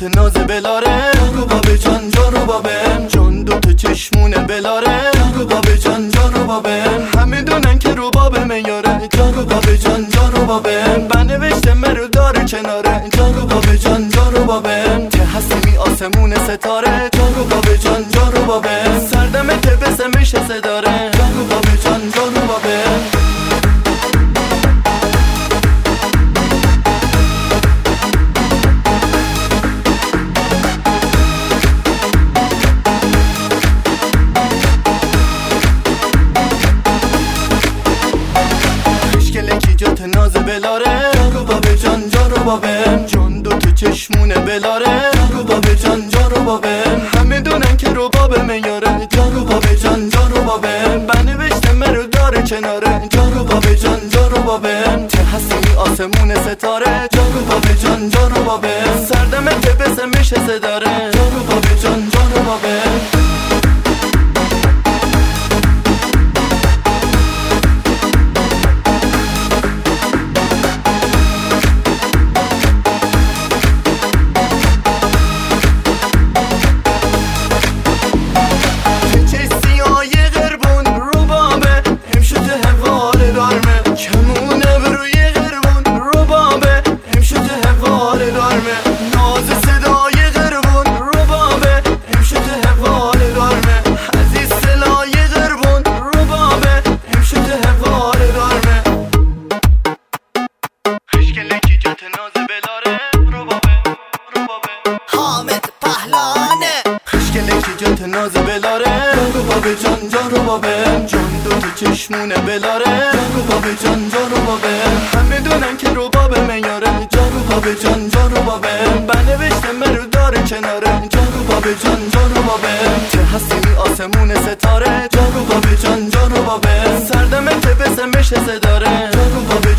جات ناز بلاره جانو بابه جان جانو بابه جان دوتا چشمونه بلاره جانو بابه جان جانو بابه همه دونن که رو بابه میاره جانو بابه جان جانو بابه بنوشته مرو داره کناره جانو بابه جان جانو بابه که هستی آسمون ستاره جانو بابه جان جانو بابه سردمه که بسمش صداره جانو بابه جان جانو بابه جات ناز بلاره جانو بابه جان جانو بابه جان دوتا چشمونه بلاره جانو بابه جان جانو بابه همه دونن که رو بابه میاره جانو بابه جان جانو بابه بنوشته مرو داره کناره جانو بابه جان جانو بابه که هستی آسمون ستاره جانو بابه جان جانو بابه سردمه که بسمش صداره جانو بابه جان جانو بابه جات ناز بلاره جانو بابه جان جانو بابه جان دوتا چشمونه بلاره جانو بابه جان جانو بابه همه دونن که رو بابه میاره جانو بابه جان جانو بابه بنوشته مرو داره کناره جانو بابه جان جانو بابه که هستی آسمون ستاره جانو بابه جان جانو بابه سردمه که بسمش صداره جانو بابه